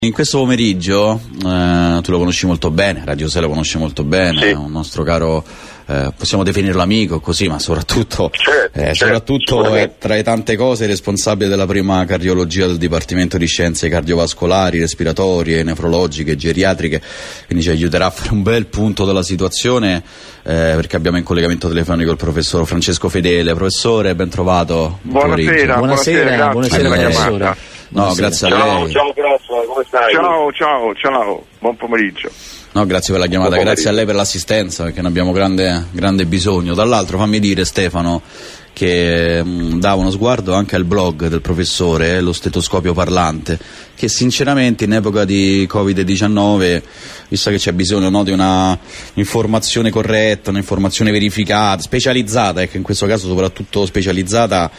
In questo pomeriggio, tu lo conosci molto bene, Radio 6 lo conosce molto bene, sì. È un nostro caro, possiamo definirlo amico così, ma soprattutto, soprattutto è tra le tante cose responsabile della prima cardiologia del Dipartimento di Scienze Cardiovascolari, Respiratorie, Nefrologiche, Geriatriche, quindi ci aiuterà a fare un bel punto della situazione, perché abbiamo in collegamento telefonico il professor Francesco Fedele. Professore, ben trovato. Buonasera, professore. No, grazie a lei. Ciao, come stai? Ciao, buon pomeriggio. No, grazie per la chiamata, grazie a lei per l'assistenza, perché ne abbiamo grande bisogno. Dall'altro fammi dire, Stefano, che dava uno sguardo anche al blog del professore, lo stetoscopio parlante, che sinceramente in epoca di Covid-19, visto che c'è bisogno di una informazione corretta, un'informazione verificata, specializzata, in questo caso soprattutto specializzata,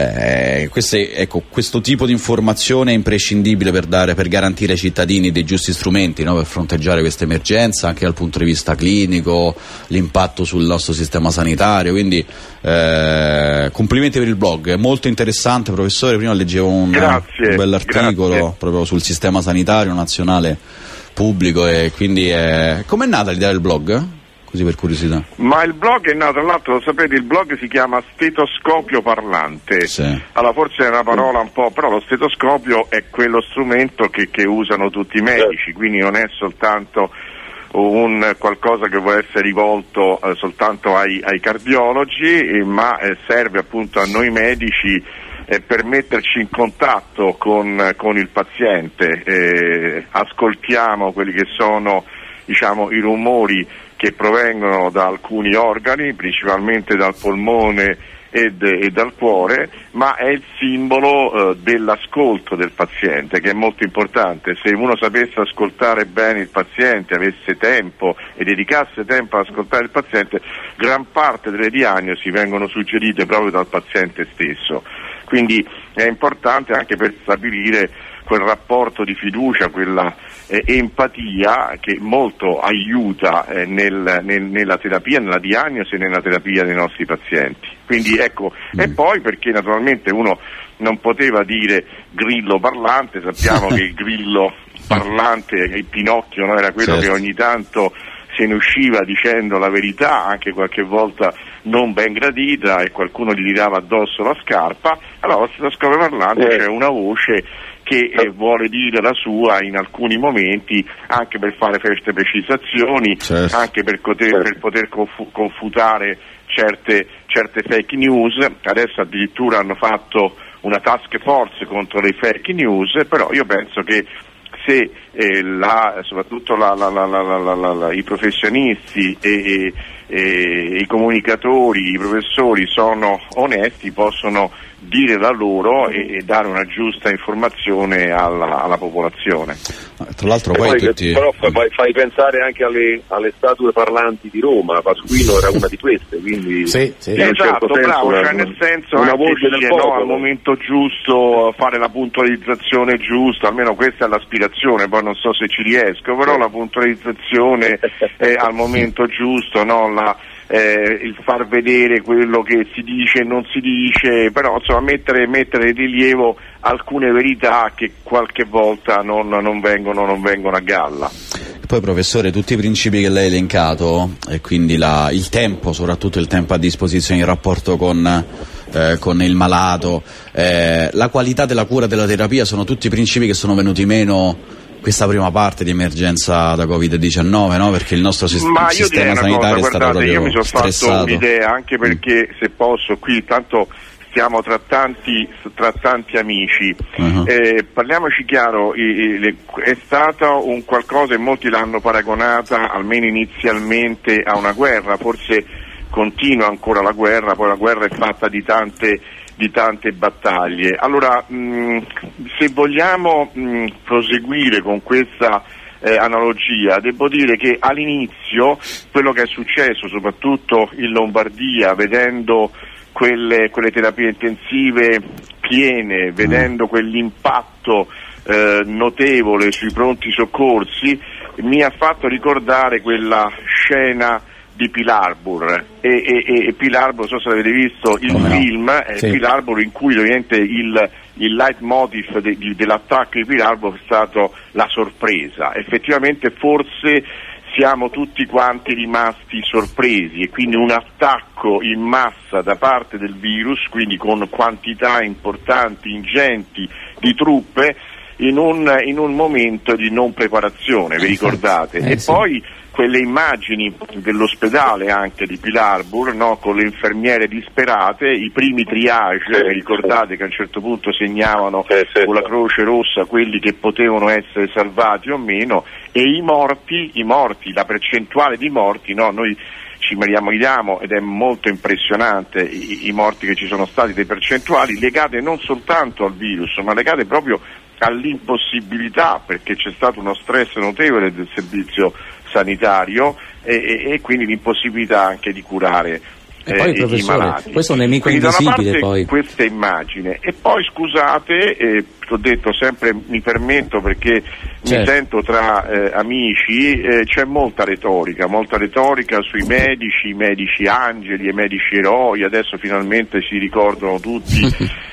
questo tipo di informazione è imprescindibile per garantire ai cittadini dei giusti strumenti, per fronteggiare questa emergenza, anche dal punto di vista clinico, l'impatto sul nostro sistema sanitario. Quindi complimenti per il blog, è molto interessante, professore. Prima leggevo un bell'articolo proprio sul sistema sanitario nazionale pubblico, e quindi com'è nata l'idea del blog? Così per curiosità. Ma il blog è nato, tra l'altro, lo sapete, il blog si chiama Stetoscopio Parlante. Sì. Allora forse è una parola un po', però lo stetoscopio è quello strumento che usano tutti i medici, quindi non è soltanto un qualcosa che può essere rivolto soltanto ai cardiologi, ma serve appunto a noi medici per metterci in contatto con il paziente. Ascoltiamo quelli che sono, diciamo, i rumori che provengono da alcuni organi, principalmente dal polmone e dal cuore, ma è il simbolo dell'ascolto del paziente, che è molto importante. Se uno sapesse ascoltare bene il paziente, avesse tempo e dedicasse tempo ad ascoltare il paziente, gran parte delle diagnosi vengono suggerite proprio dal paziente stesso. Quindi è importante anche per stabilire quel rapporto di fiducia, quella empatia che molto aiuta nella terapia, nella diagnosi e nella terapia dei nostri pazienti. Quindi ecco, e poi perché naturalmente uno non poteva dire grillo parlante, sappiamo che il grillo parlante, il Pinocchio, era quello che ogni tanto se ne usciva dicendo la verità, anche qualche volta non ben gradita, e qualcuno gli tirava addosso la scarpa. Allora, lo stetoscopio parlante c'è una voce che vuole dire la sua in alcuni momenti, anche per fare queste precisazioni, anche per poter confutare certe fake news. Adesso addirittura hanno fatto una task force contro le fake news, però io penso che se soprattutto i professionisti e i comunicatori, i professori sono onesti, possono dire la loro e dare una giusta informazione alla popolazione. Tra l'altro poi fai pensare anche alle statue parlanti di Roma. Pasquino era una di queste, quindi esatto, bravo, nel senso una voce del popolo, al momento giusto, fare la puntualizzazione giusta, almeno questa è l'aspirazione, poi non so se ci riesco, però la puntualizzazione al momento giusto, il far vedere quello che si dice e non si dice, però insomma mettere in rilievo alcune verità che qualche volta non vengono a galla. Poi, professore, tutti i principi che lei ha elencato, e quindi il tempo, soprattutto il tempo a disposizione in rapporto con il malato, la qualità della cura e della terapia, sono tutti principi che sono venuti meno questa prima parte di emergenza da Covid-19, perché il nostro sistema sanitario è stato proprio io mi sono stressato. Fatto un'idea, anche perché se posso, qui tanto stiamo tra tanti amici, parliamoci chiaro, è stato un qualcosa, e molti l'hanno paragonata almeno inizialmente a una guerra, forse continua ancora la guerra, poi la guerra è fatta di tante battaglie. Allora, se vogliamo proseguire con questa analogia, devo dire che all'inizio quello che è successo, soprattutto in Lombardia, vedendo quelle terapie intensive piene, vedendo quell'impatto notevole sui pronti soccorsi, mi ha fatto ricordare quella scena di Pearl Harbor, e Pearl Harbor, non so se avete visto il film, Pearl Harbor, in cui ovviamente il il leitmotiv dell'attacco di Pearl Harbor è stato la sorpresa. Effettivamente forse siamo tutti quanti rimasti sorpresi, e quindi un attacco in massa da parte del virus, quindi con quantità importanti, ingenti di truppe, in un momento di non preparazione, vi ricordate? E sì. Poi quelle immagini dell'ospedale anche di Pearl Harbor, no? Con le infermiere disperate, i primi triage, ricordate che a un certo punto segnavano con la Croce Rossa quelli che potevano essere salvati o meno, e i morti, la percentuale di morti, no? Noi ci meravigliamo ed è molto impressionante i morti che ci sono stati, dei percentuali legate non soltanto al virus, ma legate proprio all'impossibilità, perché c'è stato uno stress notevole del servizio sanitario e quindi l'impossibilità anche di curare i malati. Questo è un nemico invisibile, poi. Questa immagine. E poi scusate, ho detto sempre, mi permetto perché mi sento tra amici, c'è molta retorica sui medici, i medici angeli e i medici eroi, adesso finalmente si ricordano tutti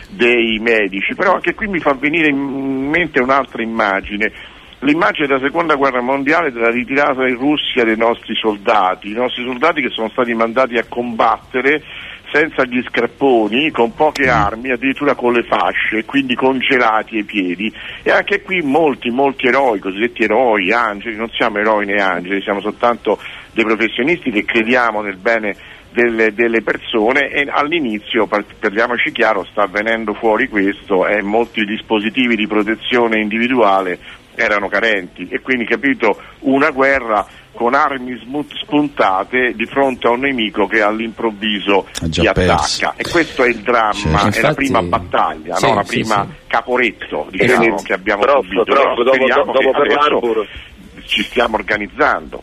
dei medici, però anche qui mi fa venire in mente un'altra immagine. L'immagine della seconda guerra mondiale, della ritirata in Russia dei nostri soldati che sono stati mandati a combattere senza gli scarponi, con poche armi, addirittura con le fasce, quindi congelati ai piedi. E anche qui molti eroi, cosiddetti eroi, angeli, non siamo eroi né angeli, siamo soltanto dei professionisti che crediamo nel bene delle persone, e all'inizio, parliamoci chiaro, sta venendo fuori questo, e molti dispositivi di protezione individuale erano carenti, e quindi, capito, una guerra con armi spuntate di fronte a un nemico che all'improvviso ti attacca, e questo è il dramma, infatti, è la prima battaglia, no? La prima caporetto, diciamo, che abbiamo subito. Però dopo Pearl Harbor ci stiamo organizzando.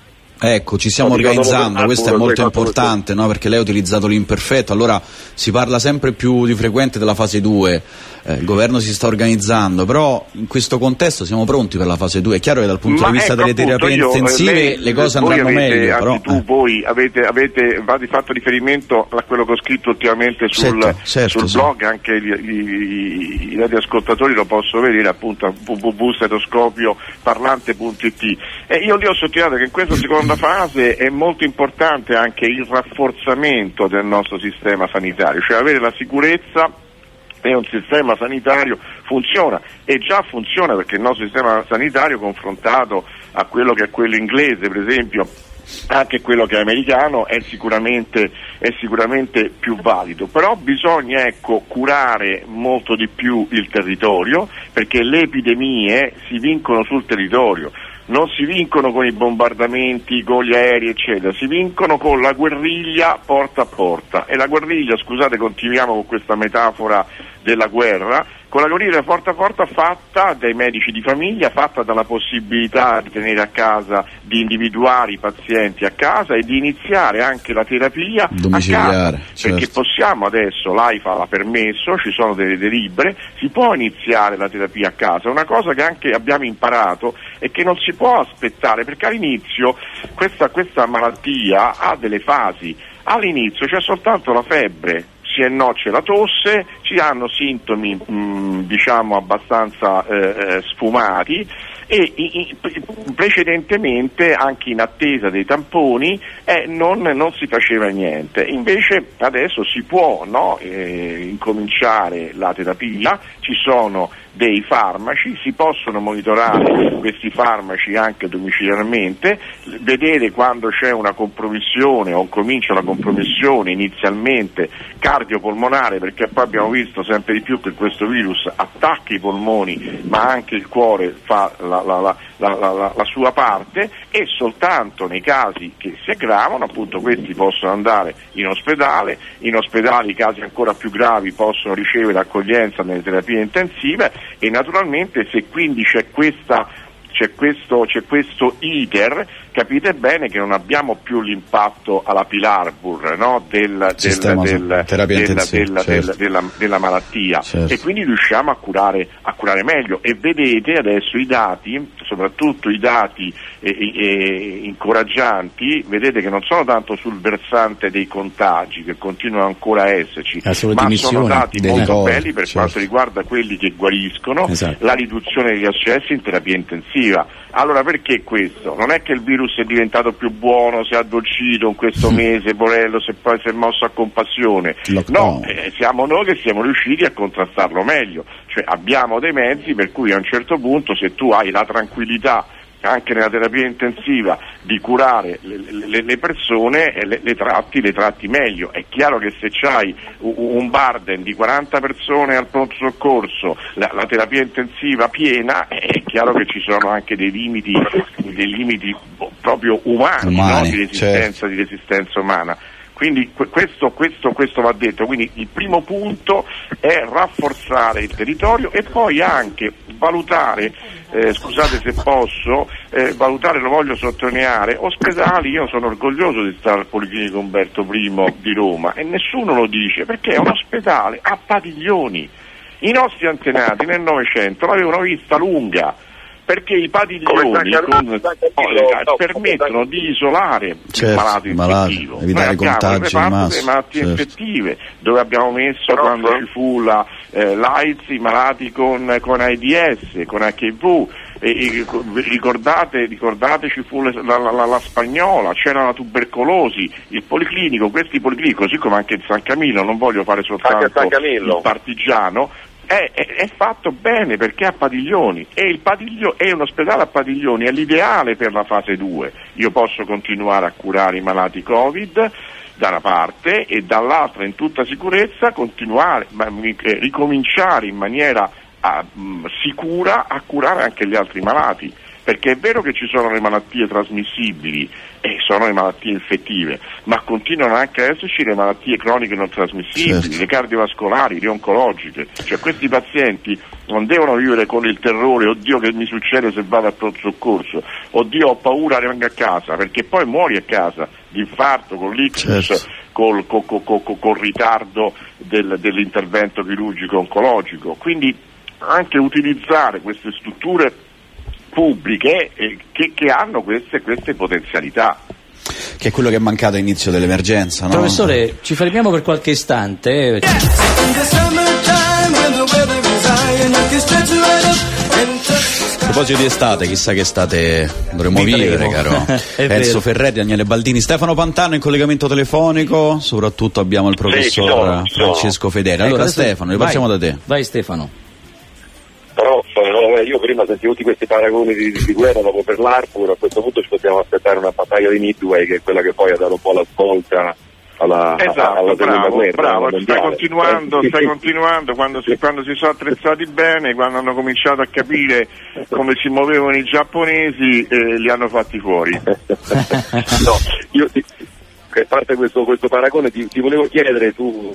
Ecco, ci stiamo organizzando, questo è molto importante, no? Perché lei ha utilizzato l'imperfetto, allora si parla sempre più di frequente della fase 2, il governo si sta organizzando, però in questo contesto siamo pronti per la fase 2, è chiaro che dal punto di vista delle terapie intensive le cose andranno meglio, però... Voi avete fatto riferimento a quello che ho scritto ultimamente sul blog, anche i radioascoltatori lo possono vedere appunto a www.stetoscopioparlante.it, e io lì ho sottolineato che in questa seconda fase è molto importante anche il rafforzamento del nostro sistema sanitario, cioè avere la sicurezza che un sistema sanitario funziona, e già funziona, perché il nostro sistema sanitario, confrontato a quello che è quello inglese, per esempio, anche quello che è americano, è sicuramente più valido, però bisogna curare molto di più il territorio, perché le epidemie si vincono sul territorio. Non si vincono con i bombardamenti, con gli aerei, eccetera, si vincono con la guerriglia porta a porta. E la guerriglia, scusate, continuiamo con questa metafora della guerra, con la guerriglia porta a porta fatta dai medici di famiglia, fatta dalla possibilità di tenere a casa, di individuare i pazienti a casa e di iniziare anche la terapia domiciliare, a casa, perché possiamo adesso, l'AIFA l'ha permesso, ci sono delle delibere, si può iniziare la terapia a casa. Una cosa che anche abbiamo imparato è che non si può aspettare, perché all'inizio questa malattia ha delle fasi. All'inizio c'è soltanto la febbre, sì e no c'è la tosse, ci hanno sintomi diciamo abbastanza sfumati, e precedentemente, anche in attesa dei tamponi, non si faceva niente. Invece adesso si può incominciare la terapia, ci sono dei farmaci, si possono monitorare questi farmaci anche domiciliarmente, vedere quando c'è una compromissione o comincia la compromissione inizialmente cardiopolmonare, perché poi abbiamo visto sempre di più che questo virus attacca i polmoni, ma anche il cuore fa la sua parte, e soltanto nei casi che si aggravano, appunto, questi possono andare in ospedale, i casi ancora più gravi possono ricevere accoglienza nelle terapie intensive, e naturalmente se quindi c'è questo iter capite bene che non abbiamo più l'impatto alla Pilarburg, no? della malattia, certo. E quindi riusciamo a curare meglio, e vedete adesso i dati, soprattutto i dati incoraggianti, vedete che non sono tanto sul versante dei contagi, che continuano ancora a esserci, ma sono dati molto belli per quanto riguarda quelli che guariscono, esatto. La riduzione degli accessi in terapia intensiva. Allora perché questo? Non è che il virus è diventato più buono, si è addolcito in questo mese, Borello si è mosso a compassione, no, siamo noi che siamo riusciti a contrastarlo meglio, cioè abbiamo dei mezzi per cui a un certo punto, se tu hai la tranquillità anche nella terapia intensiva di curare le persone, le tratti meglio. È chiaro che se c'hai un burden di 40 persone al pronto soccorso, la terapia intensiva piena, è chiaro che ci sono anche dei limiti proprio umani, no? Certo. Di resistenza umana. Quindi questo va detto. Quindi il primo punto è rafforzare il territorio e poi anche valutare, scusate se posso, valutare, lo voglio sottolineare, ospedali. Io sono orgoglioso di stare al Policlinico Umberto I di Roma e nessuno lo dice, perché è un ospedale a padiglioni. I nostri antenati nel Novecento l'avevano vista lunga, perché i padiglioni permettono di isolare, certo, il malato infettivo. Evitare contagi in massa, le malattie, certo, infettive, dove abbiamo messo quando ci fu l'AIDS i malati con AIDS, con HIV. Ricordate ci fu la spagnola, c'era la tubercolosi, il policlinico, questi policlinici, così come anche il San Camillo, non voglio fare soltanto il partigiano, è fatto bene perché ha padiglioni, e un ospedale a padiglioni è l'ideale per la fase 2. Io posso continuare a curare i malati Covid da una parte e dall'altra in tutta sicurezza ricominciare in maniera sicura a curare anche gli altri malati, perché è vero che ci sono le malattie trasmissibili e sono le malattie infettive, ma continuano anche ad esserci le malattie croniche non trasmissibili, certo, le cardiovascolari, le oncologiche. Cioè questi pazienti non devono vivere con il terrore, oddio che mi succede se vado al pronto soccorso, oddio ho paura, rimango a casa, perché poi muori a casa di infarto, con l'ictus, certo, col ritardo dell'intervento chirurgico oncologico. Quindi anche utilizzare queste strutture pubbliche che hanno queste potenzialità. Che è quello che è mancato all'inizio dell'emergenza, no? Professore, ci fermiamo per qualche istante. A proposito di estate, chissà che estate dovremmo vivere, caro Enzo Ferreri, Daniele Baldini, Stefano Pantano in collegamento telefonico, soprattutto abbiamo il professor Francesco Fedeli. Allora Stefano, ripartiamo da te. Vai Stefano. Però io prima sentivo tutti questi paragoni di guerra dopo per l'Arpur, a questo punto ci possiamo aspettare una battaglia di Midway, che è quella che poi ha dato un po' la svolta alla seconda guerra. Bravo, stai continuando, quando si sono attrezzati bene, quando hanno cominciato a capire come si muovevano i giapponesi, li hanno fatti fuori. No, io a parte questo paragone ti volevo chiedere, tu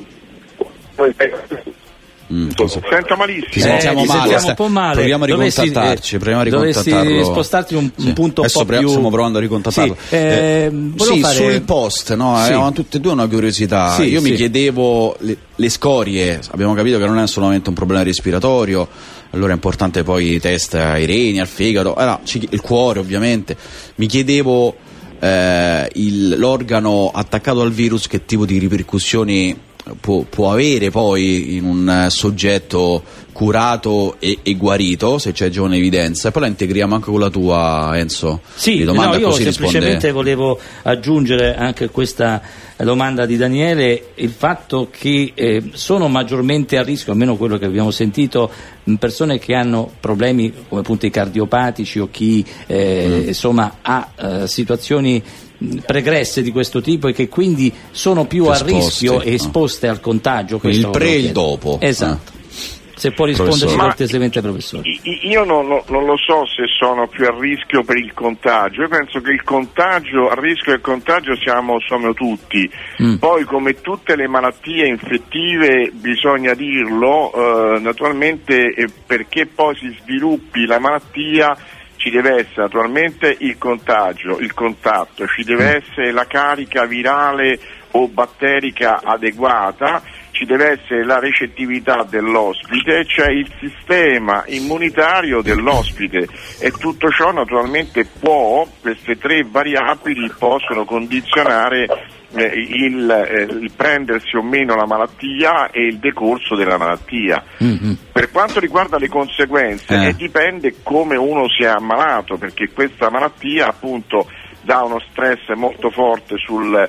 sento malissimo. Ti sentiamo male, un po' male. Proviamo a ricontattarci, Dovresti spostarti un punto adesso un po' più. Stiamo provando a ricontattarlo. Sui post, no? Avevamo tutte e due una curiosità. Io mi chiedevo le scorie, abbiamo capito che non è solamente un problema respiratorio, allora è importante poi test ai reni, al fegato, il cuore ovviamente. Mi chiedevo l'organo attaccato al virus che tipo di ripercussioni può avere poi in un soggetto curato e guarito, se c'è già un'evidenza, e poi la integriamo anche con la tua, Enzo. Io semplicemente volevo aggiungere anche questa domanda di Daniele, il fatto che sono maggiormente a rischio, almeno quello che abbiamo sentito, persone che hanno problemi come punti cardiopatici o chi insomma ha situazioni pregresse di questo tipo e che quindi sono più a rischio e esposte al contagio. Il pre e il dopo. Esatto. Se può risponderci cortesemente, professore. Io non lo so se sono più a rischio per il contagio. Io penso che a rischio del contagio siamo tutti. Poi, come tutte le malattie infettive, bisogna dirlo, naturalmente perché poi si sviluppi la malattia ci deve essere naturalmente il contagio, il contatto, ci deve essere la carica virale o batterica adeguata, ci deve essere la recettività dell'ospite, cioè il sistema immunitario dell'ospite, e tutto ciò naturalmente queste 3 variabili possono condizionare il prendersi o meno la malattia e il decorso della malattia. Per quanto riguarda le conseguenze, dipende come uno si è ammalato, perché questa malattia appunto dà uno stress molto forte sul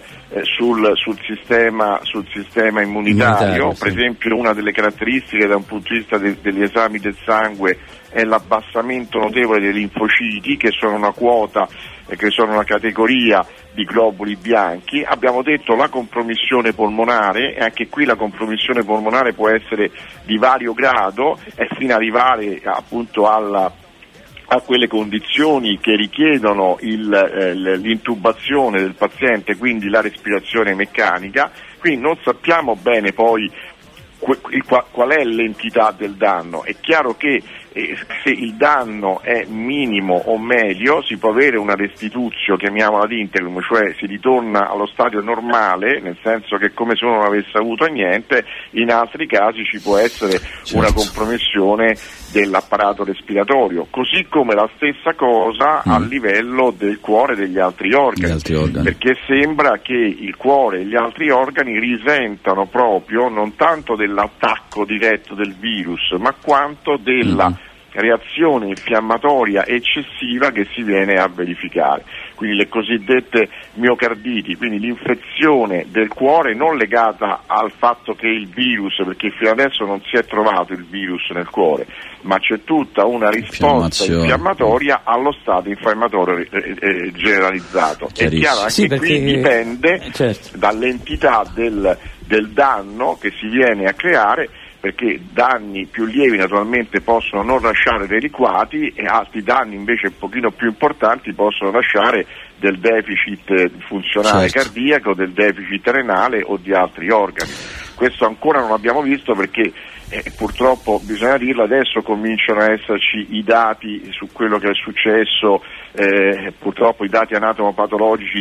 sistema immunitario. Per esempio, una delle caratteristiche da un punto di vista degli esami del sangue è l'abbassamento notevole dei linfociti, che sono una quota, che sono una categoria di globuli bianchi. Abbiamo detto la compromissione polmonare, e anche qui la compromissione polmonare può essere di vario grado, e fino ad arrivare appunto a quelle condizioni che richiedono l'intubazione del paziente, quindi la respirazione meccanica. Quindi non sappiamo bene poi qual è l'entità del danno. È chiaro che se il danno è minimo o medio si può avere una restitutio, chiamiamola ad integrum, cioè si ritorna allo stadio normale, nel senso che come se uno non avesse avuto niente. In altri casi ci può essere una compromissione dell'apparato respiratorio, così come la stessa cosa a livello del cuore e degli altri organi, perché sembra che il cuore e gli altri organi risentano proprio non tanto dell'attacco diretto del virus, ma quanto della reazione infiammatoria eccessiva che si viene a verificare, quindi le cosiddette miocarditi, quindi l'infezione del cuore non legata al fatto che il virus, perché fino adesso non si è trovato il virus nel cuore, ma c'è tutta una risposta infiammatoria allo stato infiammatorio generalizzato. È chiaro, anche qui dipende dall'entità del danno che si viene a creare, perché danni più lievi naturalmente possono non lasciare dei liquati, e altri danni invece un pochino più importanti possono lasciare del deficit funzionale cardiaco, del deficit renale o di altri organi. Questo ancora non abbiamo visto, perché purtroppo bisogna dirlo, adesso cominciano a esserci i dati su quello che è successo, purtroppo i dati anatomopatologici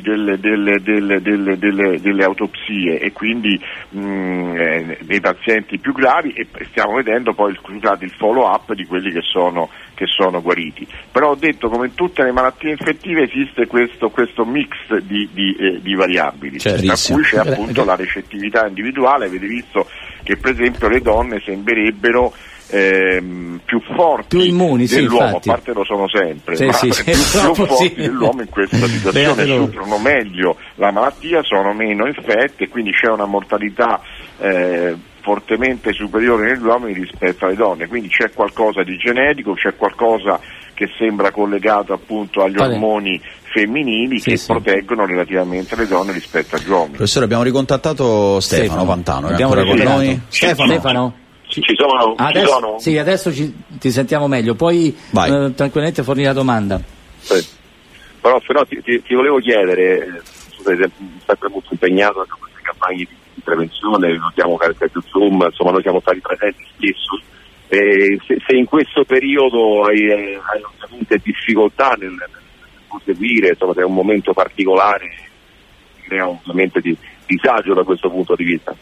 delle autopsie, e quindi dei pazienti più gravi, e stiamo vedendo poi il follow up di quelli che sono guariti. Però ho detto, come in tutte le malattie infettive esiste questo mix di variabili, tra cui c'è appunto la recettività individuale. Avete visto che per esempio le donne sembrerebbero più forti, più immuni, dell'uomo, a parte lo sono sempre, più forti dell'uomo in questa situazione, superano meglio la malattia, sono meno infette, quindi c'è una mortalità fortemente superiore negli uomini rispetto alle donne, quindi c'è qualcosa di genetico, c'è qualcosa che sembra collegato appunto agli ormoni femminili che proteggono relativamente le donne rispetto agli uomini. Professore, abbiamo ricontattato Stefano Pantano, è ancora con noi? Stefano? Ci sono? Adesso, sì, adesso ti sentiamo meglio, puoi tranquillamente fornire la domanda. Però ti volevo chiedere, sei sempre molto impegnato anche in queste campagne di prevenzione, notiamo che più Zoom, insomma noi siamo stati presenti spesso, se in questo periodo hai ovviamente difficoltà nel proseguire, insomma se è un momento particolare, crea ovviamente di disagio da questo punto di vista.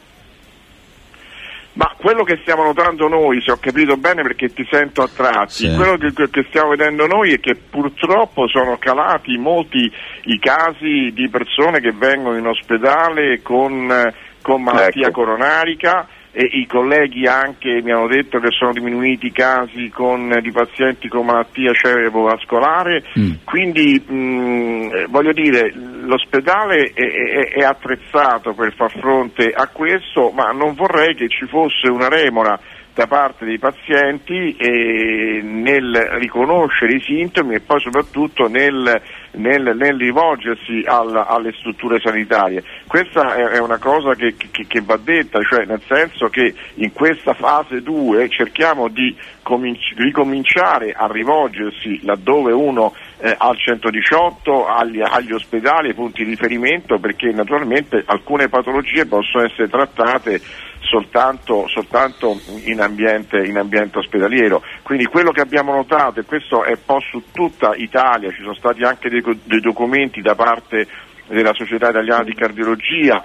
Ma quello che stiamo notando noi, se ho capito bene perché ti sento a tratti, quello che stiamo vedendo noi è che purtroppo sono calati molti i casi di persone che vengono in ospedale con malattia coronarica, e i colleghi anche mi hanno detto che sono diminuiti i casi di pazienti con malattia cerebrovascolare, quindi voglio dire, l'ospedale è attrezzato per far fronte a questo, ma non vorrei che ci fosse una remora da parte dei pazienti nel riconoscere i sintomi e poi soprattutto nel rivolgersi alle strutture sanitarie. Questa è una cosa che va detta, cioè nel senso che in questa fase 2 cerchiamo di ricominciare a rivolgersi laddove uno al 118, agli ospedali, ai punti di riferimento, perché naturalmente alcune patologie possono essere trattate soltanto in ambiente ospedaliero. Quindi quello che abbiamo notato, e questo è un po' su tutta Italia, ci sono stati anche dei documenti da parte della Società Italiana di Cardiologia,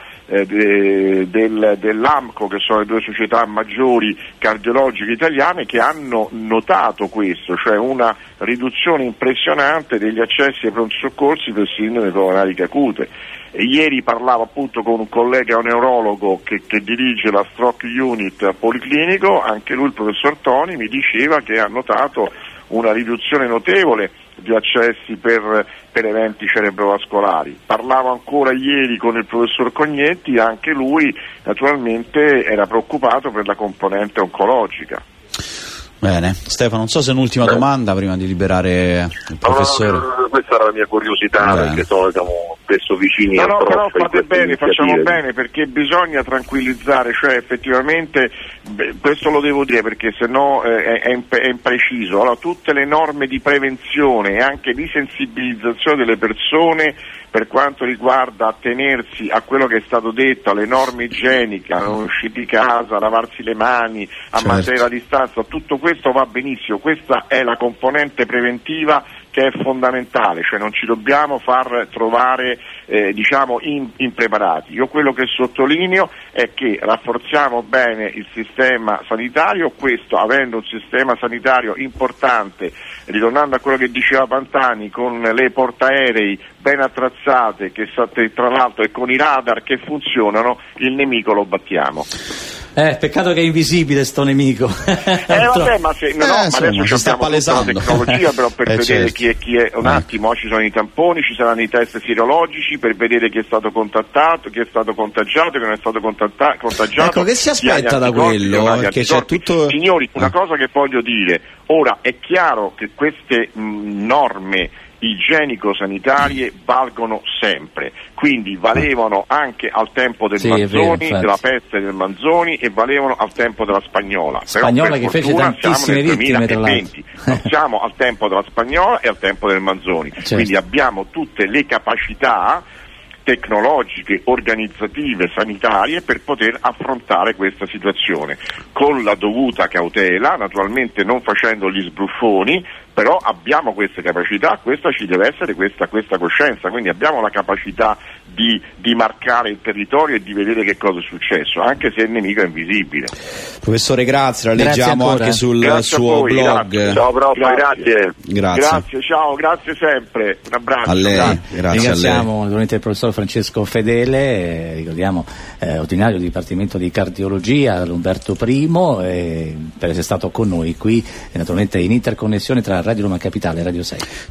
dell'AMCO, che sono le due società maggiori cardiologiche italiane, che hanno notato questo, cioè una riduzione impressionante degli accessi ai pronti soccorsi per sindrome coronariche acute. E ieri parlavo appunto con un collega, un neurologo che dirige la stroke unit al Policlinico, anche lui, il professor Toni, mi diceva che ha notato una riduzione notevole di accessi per eventi cerebrovascolari. Parlavo ancora ieri con il professor Cognetti, anche lui naturalmente era preoccupato per la componente oncologica. Bene, Stefano, non so se un'ultima domanda prima di liberare il professore. No, questa era la mia curiosità, perché siamo spesso vicini al prof. Però fate bene, facciamo bene, perché bisogna tranquillizzare, cioè effettivamente questo lo devo dire perché sennò è impreciso. Allora, tutte le norme di prevenzione e anche di sensibilizzazione delle persone per quanto riguarda attenersi a quello che è stato detto, alle norme igieniche, a non uscire di casa, a lavarsi le mani, a mantenere la distanza, tutto questo va benissimo, questa è la componente preventiva che è fondamentale, cioè non ci dobbiamo far trovare impreparati. Io quello che sottolineo è che rafforziamo bene il sistema sanitario, questo avendo un sistema sanitario importante, ritornando a quello che diceva Pantani, con le portaerei ben attrezzate, che tra l'altro e con i radar che funzionano, il nemico lo battiamo. Peccato che è invisibile sto nemico. Vabbè, ma adesso abbiamo tutta la tecnologia però per vedere chi è. Un attimo, ci sono i tamponi, ci saranno i test sierologici per vedere chi è stato contattato, chi è stato contagiato, chi non è stato contagiato. Ecco, che si aspetta da quello? Perché c'è tutto... Signori, una cosa che voglio dire, ora è chiaro che queste norme igienico-sanitarie valgono sempre, quindi valevano anche al tempo del Manzoni, della peste del Manzoni, e valevano al tempo della Spagnola. Spagnola che fece tantissime vittime, tra l'altro. Non siamo al tempo della Spagnola e al tempo del Manzoni, quindi abbiamo tutte le capacità tecnologiche, organizzative, sanitarie per poter affrontare questa situazione con la dovuta cautela, naturalmente non facendo gli sbruffoni, però abbiamo queste capacità, questa ci deve essere questa coscienza, quindi abbiamo la capacità di marcare il territorio e di vedere che cosa è successo, anche se il nemico è invisibile. Professore, grazie, la leggiamo anche sul suo blog. Grazie. Ciao prof, grazie. Grazie, ciao, grazie sempre, un abbraccio. A lei, grazie. Ringraziamo naturalmente il professor Francesco Fedele, ricordiamo ordinario del Dipartimento di Cardiologia all'Umberto I, per essere stato con noi qui, naturalmente in interconnessione tra Radio Roma Capitale e Radio 6.